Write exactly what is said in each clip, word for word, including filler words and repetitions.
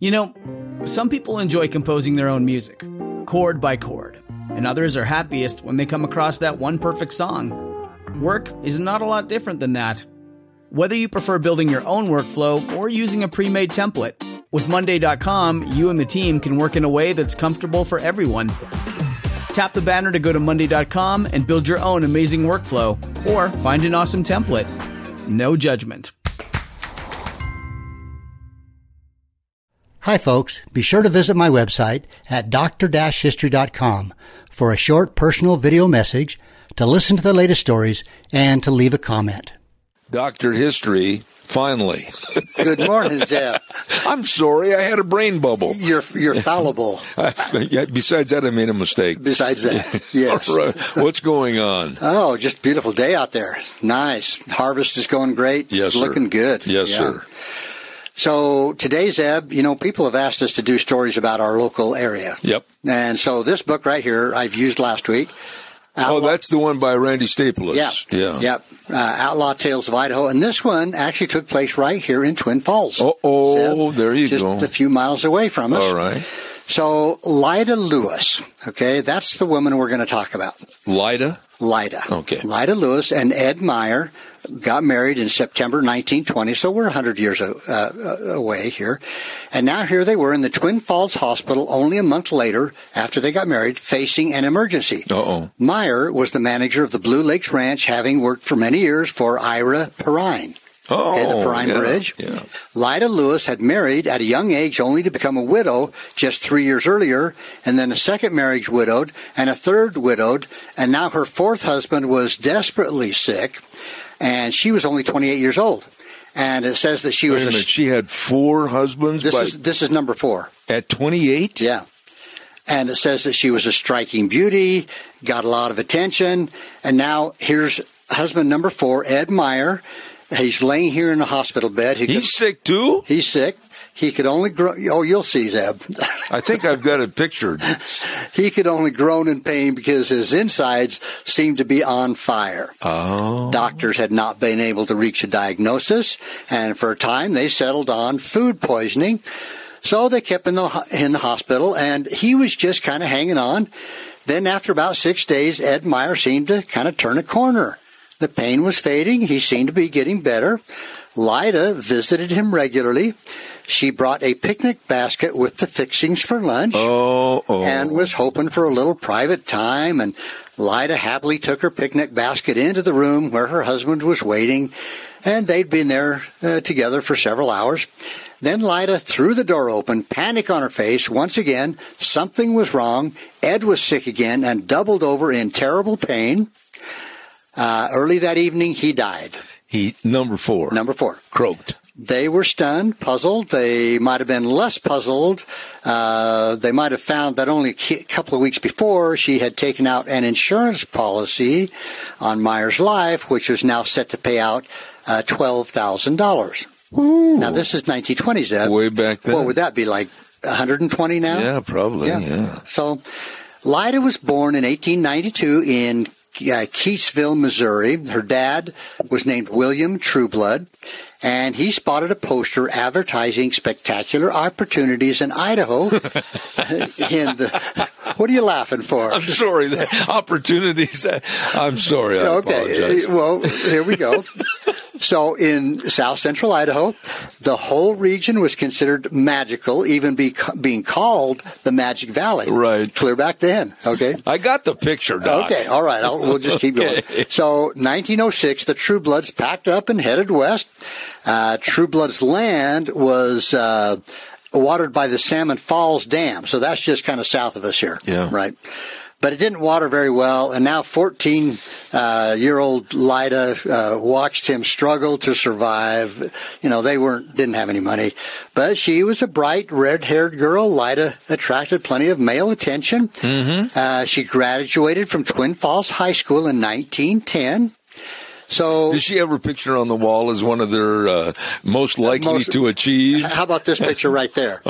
You know, some people enjoy composing their own music, chord by chord, and others are happiest when they come across that one perfect song. Work is not a lot different than that. Whether you prefer building your own workflow or using a pre-made template, with Monday dot com, you and the team can work in a way that's comfortable for everyone. Tap the banner to go to Monday dot com and build your own amazing workflow, or find an awesome template. No judgment. Hi folks, be sure to visit my website at d r dash history dot com for a short personal video message, to listen to the latest stories, and to leave a comment. Doctor History, finally. Good morning, Zeb. I'm sorry, I had a brain bubble. You're you're fallible. Yeah, besides that, I made a mistake. Besides that, yes. All right. What's going on? Oh, just a beautiful day out there. Nice. Harvest is going great. Yes, it's sir. Looking good. Yes, yeah. sir. So today, Zeb, you know, people have asked us to do stories about our local area. Yep. And so this book right here, I've used last week. Outlaw- oh, that's the one by Randy Staples. Yeah. Yeah. Yep. Uh, Outlaw Tales of Idaho. And this one actually took place right here in Twin Falls. Oh, Zeb, there you just go. Just a few miles away from us. All right. So Lyda Lewis, okay, that's the woman we're going to talk about. Lyda? Lyda. Okay. Lyda Lewis and Ed Meyer got married in September nineteen twenty, so we're one hundred years uh, away here. And now here they were in the Twin Falls Hospital only a month later after they got married, facing an emergency. Uh-oh. Meyer was the manager of the Blue Lakes Ranch, having worked for many years for Ira Perrine. Oh, okay, the Perrine yeah, Bridge. Yeah. Lyda Lewis had married at a young age only to become a widow just three years earlier, and then a second marriage widowed, and a third widowed, and now her fourth husband was desperately sick, and she was only twenty-eight years old. And it says that she Wait was a a, minute, she had four husbands this by, is this is number four. at twenty-eight? Yeah. And it says that she was a striking beauty, got a lot of attention, and now here's husband number four, Ed Meyer. He's laying here in a hospital bed. He He's could, sick too? He's sick. He could only groan. Oh, you'll see, Zeb. I think I've got it pictured. He could only groan in pain because his insides seemed to be on fire. Oh. Doctors had not been able to reach a diagnosis, and for a time they settled on food poisoning. So they kept him in the, in the hospital, and he was just kind of hanging on. Then after about six days, Ed Meyer seemed to kind of turn a corner. The pain was fading. He seemed to be getting better. Lyda visited him regularly. She brought a picnic basket with the fixings for lunch oh, oh. and was hoping for a little private time. And Lyda happily took her picnic basket into the room where her husband was waiting, and they'd been there uh, together for several hours. Then Lyda threw the door open, panic on her face. Once again, something was wrong. Ed was sick again and doubled over in terrible pain. Uh, early that evening, he died. He number four. Number four. Croaked. They were stunned, puzzled. They might have been less puzzled. Uh, they might have found that only a couple of weeks before she had taken out an insurance policy on Meyer's life, which was now set to pay out uh, twelve thousand dollars. Now, this is nineteen twenty, Zeb. Way back then. What would that be, like one hundred twenty now? Yeah, probably, yeah. yeah. So, Lyda was born in eighteen ninety-two in Uh, Keatsville, Missouri. Her dad was named William Trueblood, and he spotted a poster advertising spectacular opportunities in Idaho. in the, what are you laughing for? I'm sorry. The opportunities. I'm sorry. I okay. apologize. Well, here we go. So in south central Idaho, the whole region was considered magical, even be, being called the Magic Valley. Right. Clear back then, okay? I got the picture, Doc. Okay, all right. I'll, we'll just keep okay. going. So nineteen oh six, the Truebloods packed up and headed west. Uh, Trueblood's land was uh, watered by the Salmon Falls Dam, so that's just kind of south of us here. Yeah. Right. But it didn't water very well, and now fourteen-year-old uh, Lyda uh, watched him struggle to survive. You know, they weren't didn't have any money, but she was a bright, red-haired girl. Lyda attracted plenty of male attention. Mm-hmm. Uh, she graduated from Twin Falls High School in nineteen ten. So, does she have her picture on the wall as one of their uh, most likely most, to achieve? How about this picture right there?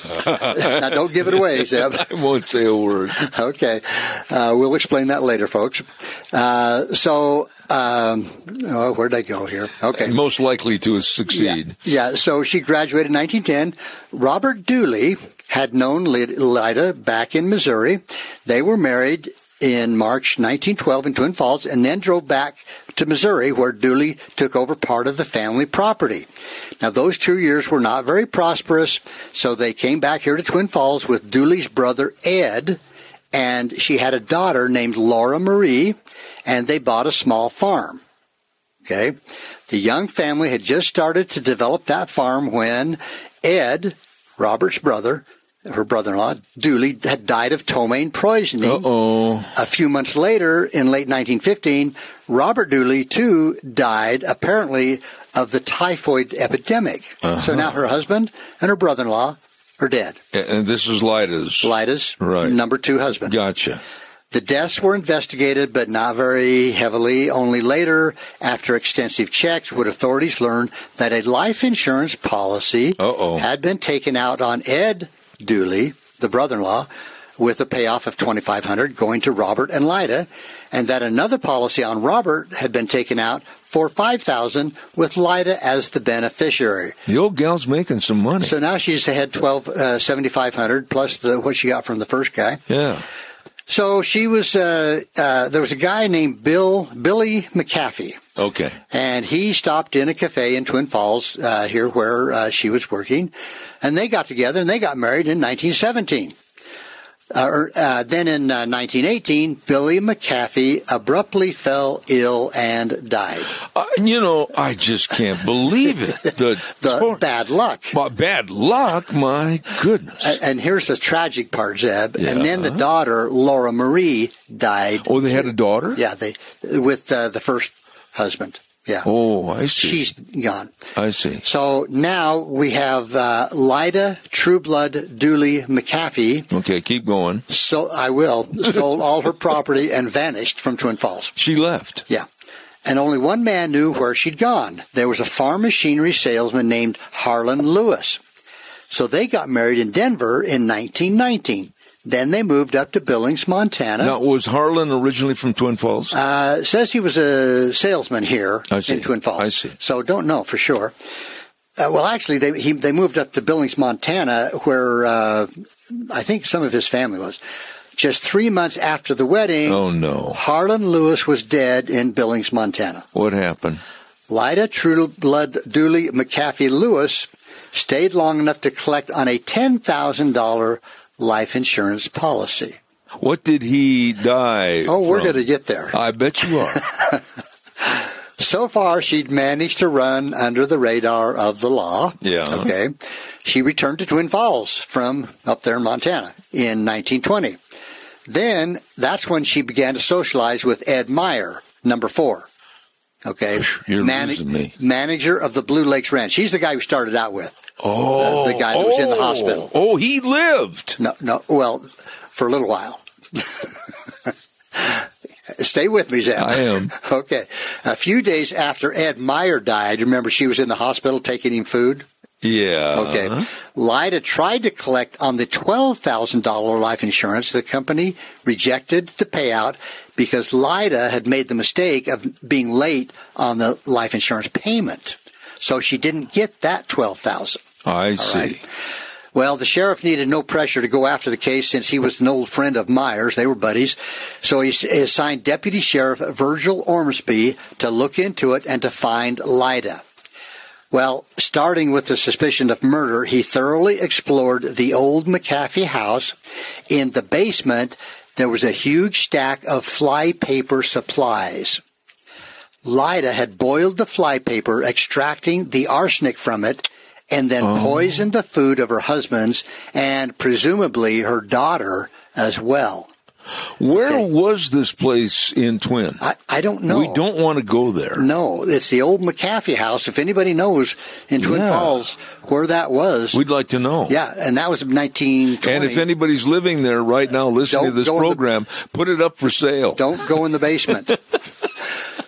Now, don't give it away, Zeb. I won't say a word. Okay. Uh, we'll explain that later, folks. Uh, so, um, oh, where'd I go here? Okay. Most likely to succeed. Yeah. yeah. So she graduated in nineteen ten. Robert Dooley had known Lida back in Missouri. They were married in March nineteen twelve in Twin Falls, and then drove back to Missouri, where Dooley took over part of the family property. Now, those two years were not very prosperous, so they came back here to Twin Falls with Dooley's brother, Ed, and she had a daughter named Laura Marie, and they bought a small farm. Okay? The young family had just started to develop that farm when Ed, Robert's brother, her brother-in-law, Dooley, had died of ptomaine poisoning. Uh-oh. A few months later, in late nineteen fifteen, Robert Dooley, too, died, apparently, of the typhoid epidemic. Uh-huh. So now her husband and her brother-in-law are dead. And this is Lida's. Lida's right. number two husband. Gotcha. The deaths were investigated, but not very heavily. Only later, after extensive checks, would authorities learn that a life insurance policy Uh-oh. had been taken out on Ed Dooley, the brother-in-law, with a payoff of twenty-five hundred dollars going to Robert and Lida, and that another policy on Robert had been taken out for five thousand dollars with Lida as the beneficiary. The old gal's making some money. So now she's had twelve uh, seventy-five hundred plus the what she got from the first guy. Yeah. So she was. Uh, uh, there was a guy named Bill Billy McAfee. Okay. And he stopped in a cafe in Twin Falls, uh, here where uh, she was working, and they got together and they got married in nineteen seventeen. Uh, or, uh, then in uh, nineteen eighteen, Billy McAfee abruptly fell ill and died. Uh, you know, I just can't believe it. The, the tor- bad luck. My bad luck, my goodness. And, and here's the tragic part, Zeb. Yeah. And then the daughter, Laura Marie, died. Oh, they had a daughter? Yeah, they with uh, the first husband. Yeah. Oh, I see. She's gone. I see. So now we have uh, Lida Trueblood Dooley McAfee. Okay, keep going. So I will. Sold all her property and vanished from Twin Falls. She left. Yeah. And only one man knew where she'd gone. There was a farm machinery salesman named Harlan Lewis. So they got married in Denver in nineteen nineteen. Then they moved up to Billings, Montana. Now, was Harlan originally from Twin Falls? Uh, it says he was a salesman here I see. in Twin Falls. I see. So don't know for sure. Uh, well, actually, they he, they moved up to Billings, Montana, where uh, I think some of his family was. Just three months after the wedding, oh no, Harlan Lewis was dead in Billings, Montana. What happened? Lida Trueblood Dooley McAfee Lewis stayed long enough to collect on a ten thousand dollars life insurance policy. What did he die Oh, we're from? going to get there. I bet you are. So far, she'd managed to run under the radar of the law. Yeah. Okay. She returned to Twin Falls from up there in Montana in nineteen twenty. Then, that's when she began to socialize with Ed Meyer, number four. Okay. You're Man- losing me. Manager of the Blue Lakes Ranch. He's the guy who started out with. Oh. The, the guy that was in the hospital. Oh, he lived. No, no, well, for a little while. Stay with me, Zeb. I am. Okay. A few days after Ed Meyer died, remember she was in the hospital taking him food? Yeah. Okay. Lida tried to collect on the twelve thousand dollars life insurance. The company rejected the payout because Lida had made the mistake of being late on the life insurance payment. So she didn't get that twelve thousand dollars. I see. Right. Well, the sheriff needed no pressure to go after the case since he was an old friend of Myers. They were buddies. So he assigned Deputy Sheriff Virgil Ormsby to look into it and to find Lida. Well, starting with the suspicion of murder, he thoroughly explored the old McAfee house. In the basement, there was a huge stack of flypaper supplies. Lida had boiled the flypaper, extracting the arsenic from it, and then oh. poisoned the food of her husband's and presumably her daughter as well. Where okay. was this place in Twin? I, I don't know. We don't want to go there. No, it's the old McAfee house. If anybody knows in Twin yeah. Falls where that was. We'd like to know. Yeah, and that was nineteen twenty. And if anybody's living there right now listening don't to this program, the, put it up for sale. Don't go in the basement.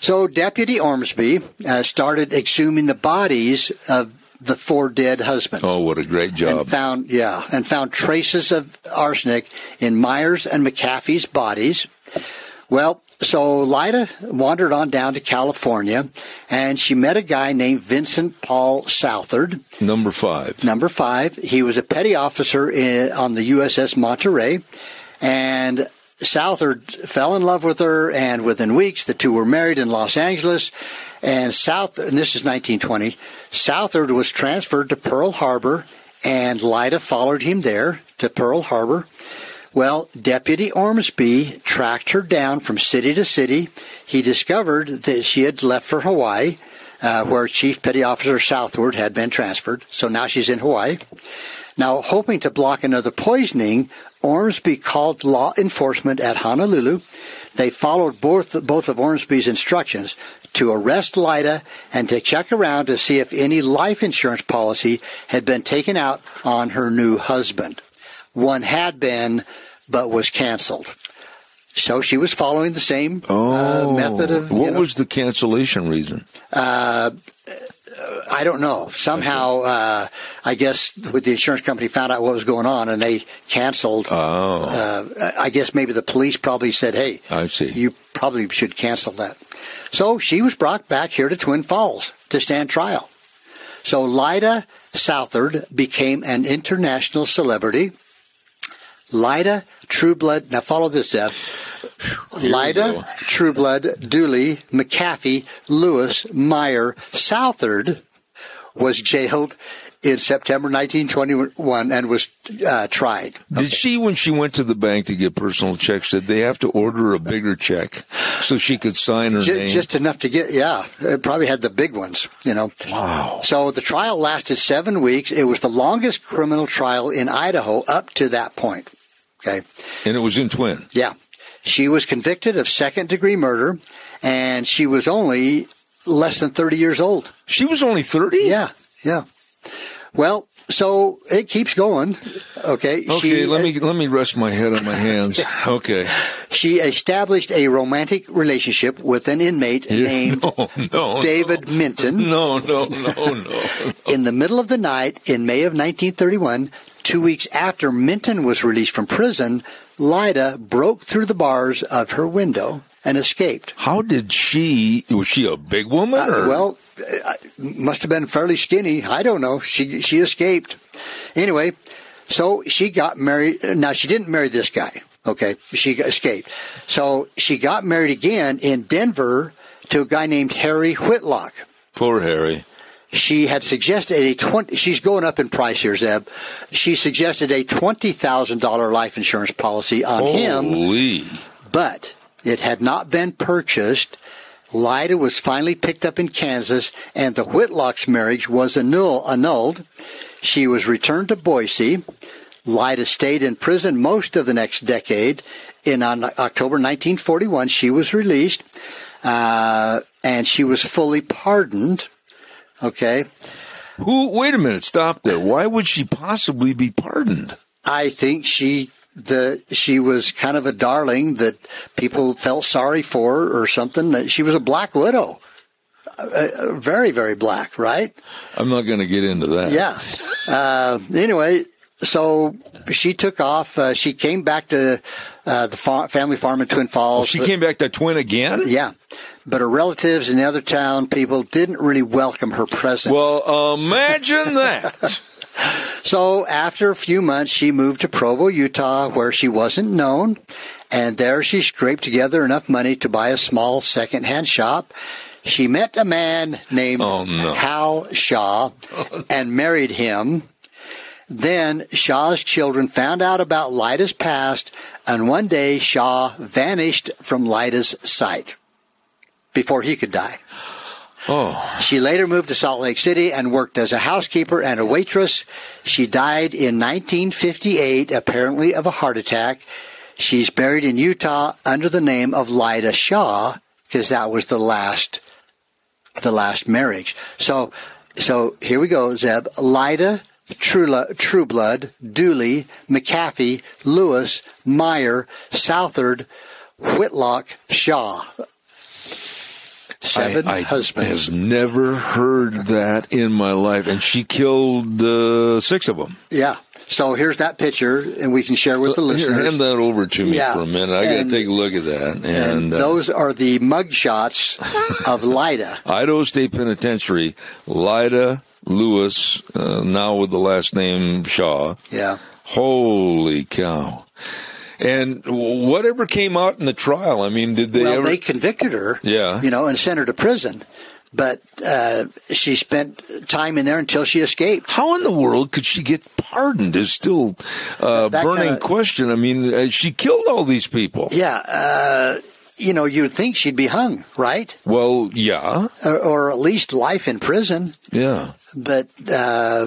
So Deputy Ormsby uh, started exhuming the bodies of the four dead husbands. Oh, what a great job. And found, yeah, and found traces of arsenic in Myers and McAfee's bodies. Well, so Lyda wandered on down to California, and she met a guy named Vincent Paul Southard. Number five. Number five. He was a petty officer in, on the U S S Monterey, and Southard fell in love with her, and within weeks, the two were married in Los Angeles. And South, and this is nineteen twenty, Southard was transferred to Pearl Harbor, and Lyda followed him there to Pearl Harbor. Well, Deputy Ormsby tracked her down from city to city. He discovered that she had left for Hawaii, uh, where Chief Petty Officer Southard had been transferred. So now she's in Hawaii. Now, hoping to block another poisoning, Ormsby called law enforcement at Honolulu. They followed both, both of Ormsby's instructions to arrest Lyda and to check around to see if any life insurance policy had been taken out on her new husband. One had been, but was canceled. So she was following the same oh, uh, method of... What you know, was the cancellation reason? Uh, I don't know. Somehow, uh, I guess with the insurance company found out what was going on and they canceled. Oh. Uh, I guess maybe the police probably said, hey, I see. You probably should cancel that. So she was brought back here to Twin Falls to stand trial. So Lyda Southard became an international celebrity. Lyda Trueblood, now follow this, Zeb. Lyda Trueblood Dooley McAfee Lewis Meyer Southard was jailed in September nineteen twenty-one and was uh, tried. Did okay. she, when she went to the bank to get personal checks, did they have to order a bigger check so she could sign her just, name? Just enough to get, yeah. It probably had the big ones, you know. Wow. So the trial lasted seven weeks. It was the longest criminal trial in Idaho up to that point. Okay. And it was in Twin. Yeah. She was convicted of second-degree murder, and she was only less than thirty years old. She was only thirty? Yeah, yeah. Well, so it keeps going. Okay. Okay, she, let me let me rest my head on my hands. Okay. She established a romantic relationship with an inmate Yeah, named no, no, David no. Minton. No, no, no, no. In the middle of the night in May of nineteen thirty-one, two weeks after Minton was released from prison, Lyda broke through the bars of her window and escaped. How did she, was she a big woman? Or? Uh, well, uh, must have been fairly skinny. I don't know. She she escaped. Anyway, so she got married. Now, she didn't marry this guy. Okay, she escaped. So she got married again in Denver to a guy named Harry Whitlock. Poor Harry. She had suggested a twenty. She's going up in price here, Zeb. She suggested a twenty thousand dollar life insurance policy on Holy. him, but it had not been purchased. Lyda was finally picked up in Kansas, and the Whitlock's marriage was annul- annulled. She was returned to Boise. Lyda stayed in prison most of the next decade. In on October nineteen forty-one, she was released, uh, and she was fully pardoned. Okay. Who? Wait a minute. Stop there. Why would she possibly be pardoned? I think she the she was kind of a darling that people felt sorry for or something. She was a black widow. Uh, very, very black, right? I'm not going to get into that. Yeah. Uh, anyway, so she took off. Uh, she came back to uh, the far- family farm in Twin Falls. Oh, she came back to Twin again? Yeah. But her relatives in the other town people didn't really welcome her presence. Well, imagine that. So after a few months, she moved to Provo, Utah, where she wasn't known. And there she scraped together enough money to buy a small second-hand shop. She met a man named oh, no. Hal Shaw and married him. Then Shaw's children found out about Lyda's past, and one day Shaw vanished from Lyda's sight before he could die. Oh. She later moved to Salt Lake City and worked as a housekeeper and a waitress. She died in nineteen fifty-eight, apparently of a heart attack. She's buried in Utah under the name of Lyda Shaw, because that was the last, the last marriage. So, so here we go, Zeb. Lyda Trueblood, Dooley, McAfee, Lewis, Meyer, Southard, Whitlock, Shaw. Seven I, I husbands. have never heard that in my life. And she killed uh, six of them. Yeah. So here's that picture, and we can share with the listeners. Here, hand that over to me yeah. for a minute. I got to take a look at that. And, and uh, those are the mug shots of Lyda. Idaho State Penitentiary, Lyda Lewis, uh, now with the last name Shaw. Yeah. Holy cow. And whatever came out in the trial, I mean, did they well, ever... they convicted her, yeah. you know, and sent her to prison. But uh, she spent time in there until she escaped. How in the world could she get pardoned is still a That burning kinda, question. I mean, uh, she killed all these people. Yeah. Uh, you know, you'd think she'd be hung, right? Well, yeah. Or, or at least life in prison. Yeah. But uh,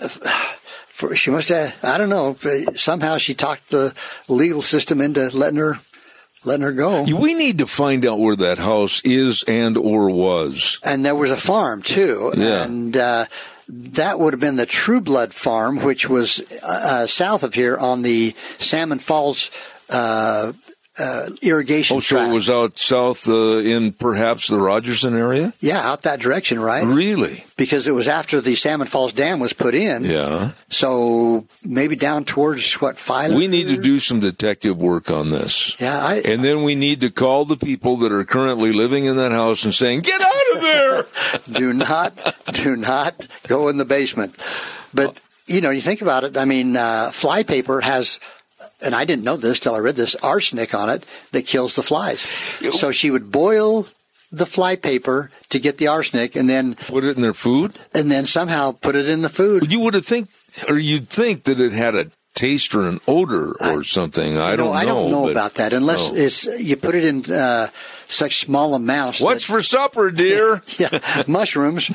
for, she must have, I don't know, somehow she talked the legal system into letting her letting her go. We need to find out where that house is and or was. And there was a farm, too. Yeah. And uh, that would have been the True Blood Farm, which was uh, south of here on the Salmon Falls uh, uh, irrigation Oh, so tract. it was out south uh, in perhaps the Rogerson area? Yeah, out that direction, right? Really? Because it was after the Salmon Falls Dam was put in. Yeah. So maybe down towards, what, Filer? We need to do some detective work on this. Yeah. I, And then we need to call the people that are currently living in that house and saying, get out of there! do not, do not go in the basement. But, you know, you think about it. I mean, uh, flypaper has... And I didn't know this till I read this, arsenic on it that kills the flies. So she would boil the fly paper to get the arsenic and then Put it in their food? and then somehow put it in the food. You would have think, or you'd think that it had a taste or an odor or I, something. I you know, don't know. I don't know but, about that unless no. it's you put it in uh, such small amounts. What's that, for supper, dear? yeah, mushrooms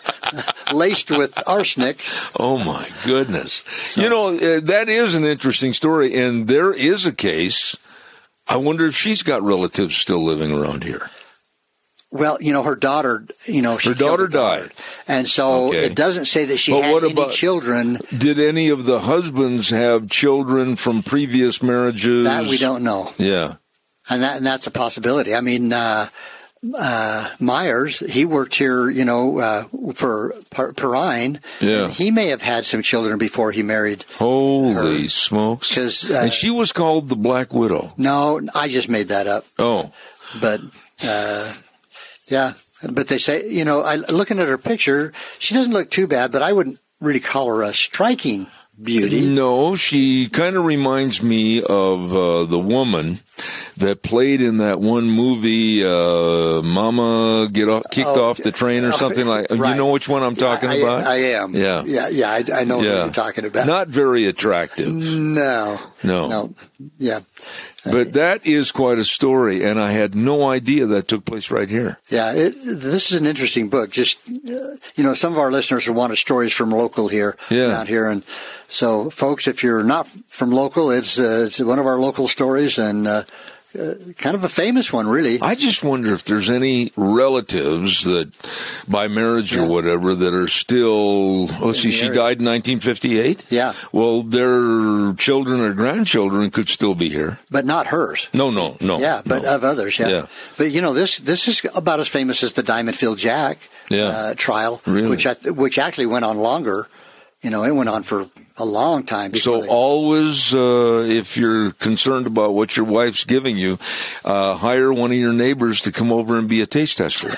laced with arsenic. Oh, my goodness. So, you know, uh, that is an interesting story, and there is a case. I wonder if she's got relatives still living around here. Well, you know, her daughter, you know, she her daughter her daughter. died. And so okay. it doesn't say that she but had what any about, children. Did any of the husbands have children from previous marriages? That we don't know. Yeah. And that and that's a possibility. I mean, uh, uh, Myers, he worked here, you know, uh, for Perrine. Yeah. And he may have had some children before he married. Holy her. smokes. 'Cause, uh, and she was called the Black Widow. No, I just made that up. Oh. But, uh, yeah. But they say, you know, I, looking at her picture, she doesn't look too bad, but I wouldn't really call her a striking beauty. No, she kind of reminds me of uh, the woman that played in that one movie, uh, Mama Get Off, Kicked Oh, Off the Train or something like that. right. You know which one I'm talking I, about? I am. Yeah. Yeah, yeah, I, I know yeah. what you're talking about. Not very attractive. No. No. No. Yeah. But that is quite a story, and I had no idea that took place right here. Yeah, it, this is an interesting book. Just, uh, you know, some of our listeners will want stories from local here, yeah. out here. And so, folks, if you're not from local, it's, uh, it's one of our local stories and uh, uh, kind of a famous one, really. I just wonder if there's any relatives that, by marriage Yeah. or whatever, that are still, let's see, she area. died in nineteen fifty-eight? Yeah. Well, their children or grandchildren could still be here. But not hers. No, no, no. Yeah, but no. of others, yeah. Yeah. But, you know, this this is about as famous as the Diamond Field Jack Yeah. uh, trial, Really? which I, which actually went on longer. You know, it went on for a long time. before So they- always, uh, if you're concerned about what your wife's giving you, uh, hire one of your neighbors to come over and be a taste tester.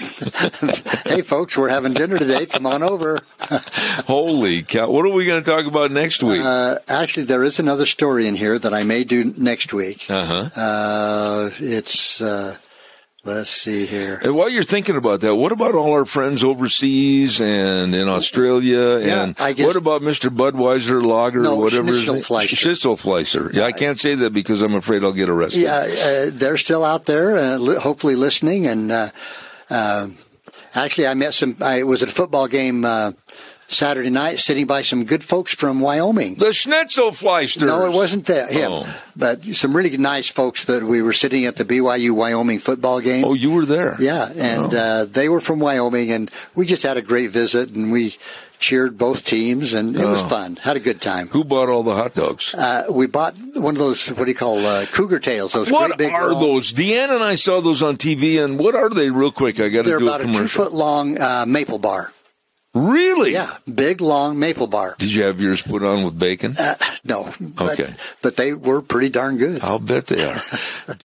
Hey, folks, we're having dinner today. Come on over. Holy cow. What are we going to talk about next week? Uh, actually, there is another story in here that I may do next week. Uh-huh. Uh, it's, uh, let's see here. And while you're thinking about that, what about all our friends overseas and in Australia? Yeah, and I guess- what about Mister Budweiser Lager No, or whatever? his name- Schnitzelfleischer. Schnitzelfleischer. Yeah, I can't say that because I'm afraid I'll get arrested. Yeah, uh, they're still out there, uh, li- hopefully listening. And uh, uh, actually, I met some. I was at a football game uh, Saturday night, sitting by some good folks from Wyoming. The Schnitzelfleischer. No, it wasn't that him, Oh. but some really nice folks that we were sitting at the B Y U Wyoming football game. Oh, you were there. Yeah, and Oh. uh, they were from Wyoming, and we just had a great visit, and we cheered both teams, and it Oh. was fun. Had a good time. Who bought all the hot dogs? Uh, we bought one of those, what do you call, uh, cougar tails, those What great big are long- those? Deanna and I saw those on T V, and what are they real quick? I got to They're do a about a commercial. two-foot-long uh, maple bar. Really? Yeah, big, long maple bar. Did you have yours put on with bacon? Uh, no. But, Okay. But they were pretty darn good. I'll bet they are.